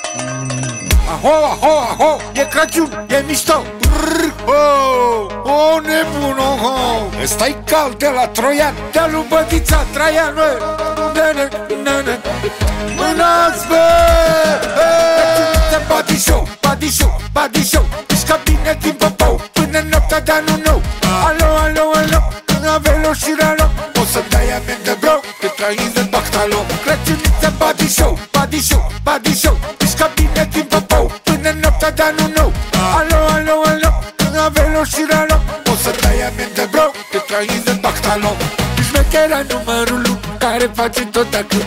Aho, aho, aho, e Crăciun, e mișto. O nebun, ăsta-i cal de la Troian, de-a lui Bădița Traian, mânați, bă! Body show, body show, body show, mișcă bine din păpău până noaptea de anul nou. Alo, alo, alo, când avelo și ralo, o să dai amendă, bro, te trăiți de bactalo. Crăciunița, body show, body show, body show, mișcă bine din păpău până noaptea de anul nou. Alo, alo, alo, când avelo și ralo, o să dai amendă, bro, te trăiți de bactalo. Șmechera numărul 1 care face tot acum.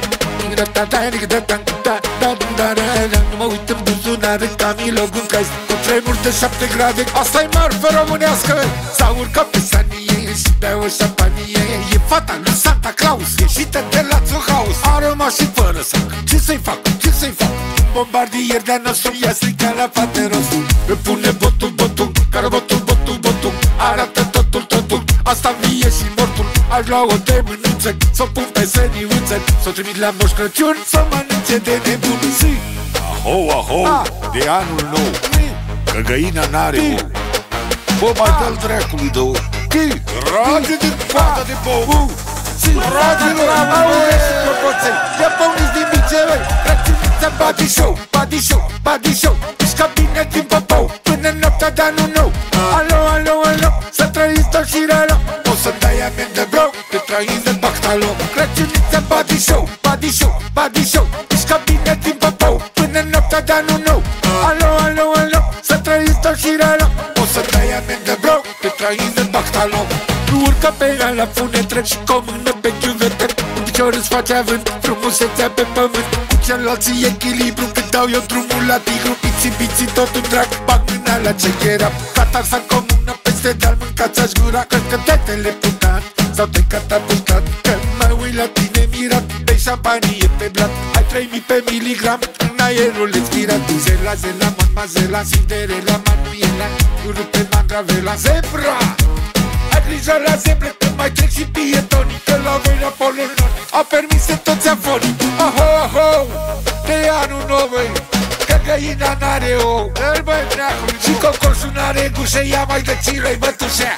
Nu mă uit în buzunare ca Milog în caz, cu tremur de 7 grade. Asta-i marfă românească. S-a urcat pe sanie și bea o șampanie. E fata lui Santa Claus, ieșită de la Zuhaus. Are o mașină fără sac, ce să-i fac, ce să-i fac? Bombardier de-a nostru, ia strica la fate rost. Îmi pune botul, botul, care botul, botul, botul. Arată totul, totul, asta vie și mortul. Aș lua-o de mânuță, s-o pun pe seniuță, s-o trimit la Moș Crăciun, s-o mănânce de nebun. Aho, aho, de anul nou, că găina n-are ou. Bă, mai dă-l dracului de ou. Rage din coada de bou. Rage-l, aure și clopoței, ia păuniți din biceve. Crăciunița, body show, body show, body show, mișcă bine din păpău până noaptea de anul nou. Alo, alo, alo, să trăiți tot și ralo, o să dai amendă, bro, te trăiți de bactalo. Crăciunița, body show, body show, body show, mișcă bine din păpău până noaptea de anul nou. Alo, alo, alo, să trăiți tot și ralo, o să dai amendă, bro, te trăiți de bactalo. Urcă pe ea la funetre și cu o mână pe chiuvete, un picior îți face avânt, frumusețea pe pământ. Cu celălalt echilibru, când dau eu drumul la tigru. Biții tot un drag, bag mâna la ceghera. Catarsa în comună, peste deal mâncați-aș gura. Cred că te-ai teleputat sau te-ai catapultat, că mă uit la tine mirat. Bei șampanie pe blat, ai 3000 pe miligram în aerul expirat. Zela, zela, mamazela, Cinderela, Manuela, rupe mandravela, zebra. Ai grijă la zebre, că mai trec și pietonii, că la voi la polononi au permis toți afonii. Aho, aho, de anul nou, băi, că găina n-are ou. Îl băi dreacului, și cocoșul n-are gușe, ia mai de țiră-i bătușea.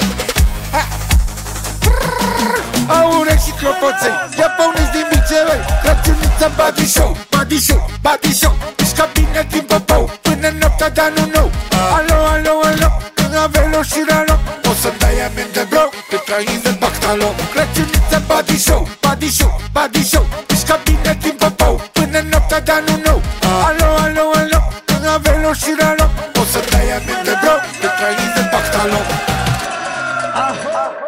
Aure și clopoței, ia păuniți din biceve. Crăciunița, body show, body show, body show, mișcă bine din păpău până noaptea de anul nou. Alo, alo, alo, când avelo și ralo, o să dai amendă, bro, te trăiți de bactalo. Crăciunița, body show, body show, body show, mișcă bine din păpău până noaptea de anul nou. Alo, alo, alo, când avelo și ralo, o să dai amendă, bro, te trăiți de bactalo.